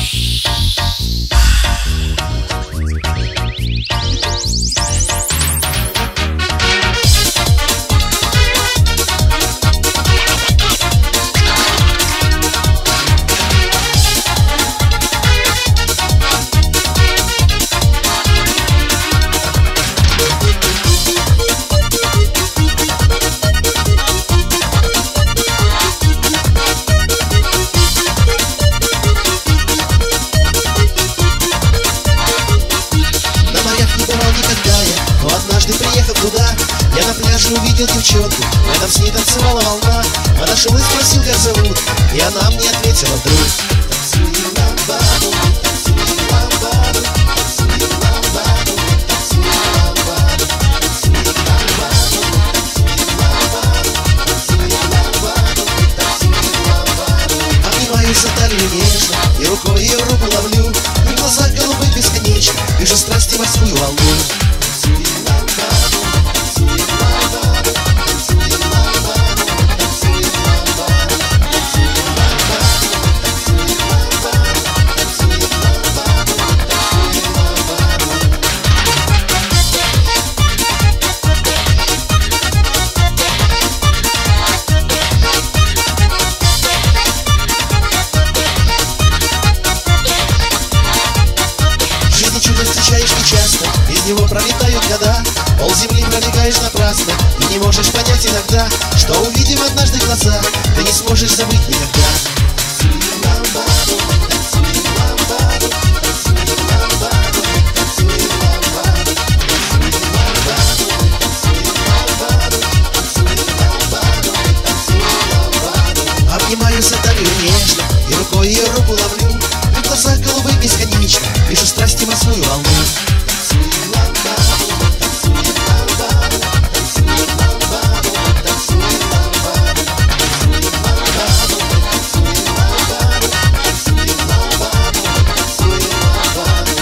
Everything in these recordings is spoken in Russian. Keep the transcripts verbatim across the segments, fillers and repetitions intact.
Я на пляже увидел девчонку, рядом с ней танцевала волна. Подошел и спросил, как зовут, и она мне ответила вдруг: танцуй ламбаду, танцуй ламбаду, танцуй ламбаду, танцуй ламбаду, танцуй ламбаду, танцуй ламбаду, танцуй ламбаду. Обнимаю за талию нежно, и рукой ее руку ловлю. В глазах голубых бесконечно, вижу страсти морскую волну. Встречаешь нечасто, из него пролетают года. Пол земли пробегаешь напрасно, и не можешь понять иногда, что увидим однажды глаза, ты не сможешь забыть никогда. Танцуй ламбаду, танцуй ламбаду, танцуй ламбаду, танцуй ламбаду, танцуй ламбаду, танцуй ламбаду, танцуй ламбаду, танцуй ламбаду. Обнимаю за талию нежно, и рукой ее руку ловлю. В глазах голубых бесконечно, вижу страсти морскую волну. Танцуй ламбаду, танцуй ламбаду, танцуй ламбаду, танцуй ламбаду, танцуй ламбаду, танцуй ламбаду, танцуй ламбаду, танцуй ламбаду.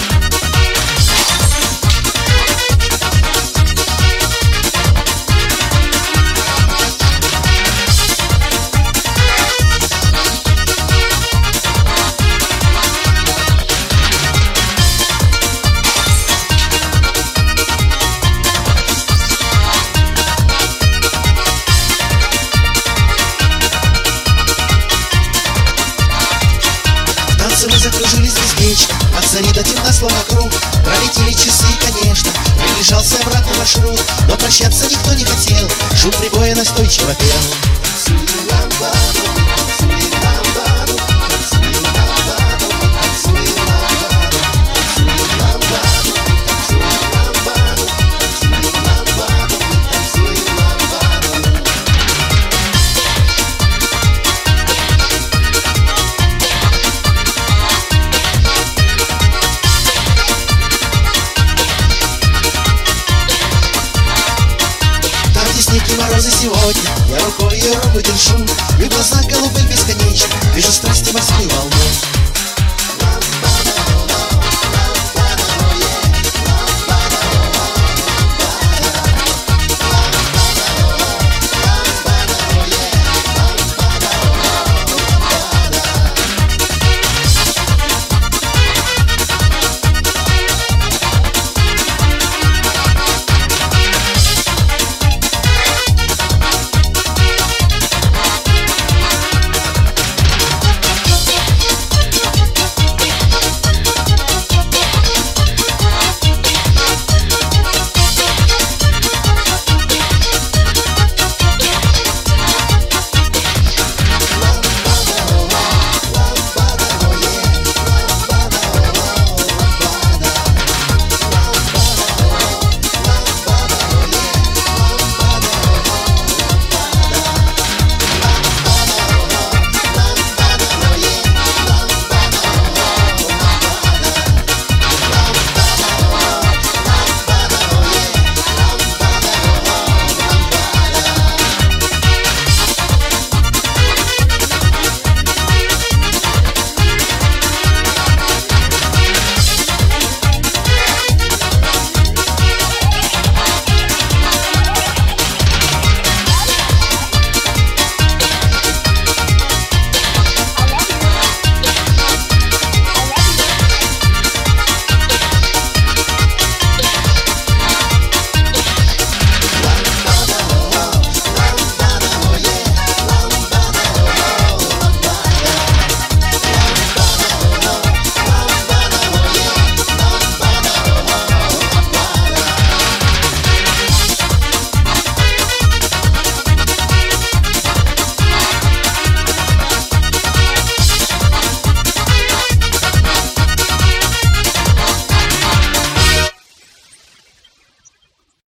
Мы закружились бесконечно, от зари до темна словно круг. Пролетели часы, конечно, приближался обратный маршрут, но прощаться никто не хотел, шум прибоя настойчиво пел. Танцуй ламбаду, танцуй ламбаду, танцуй ламбаду, танцуй ламбаду, танцуй ламбаду, танцуй ламбаду, танцуй ламбаду, танцуй ламбаду. Снеги, морозы сегодня, я рукой ее руку держу, и в глазах голубых бесконечно, вижу страсти морскую волну.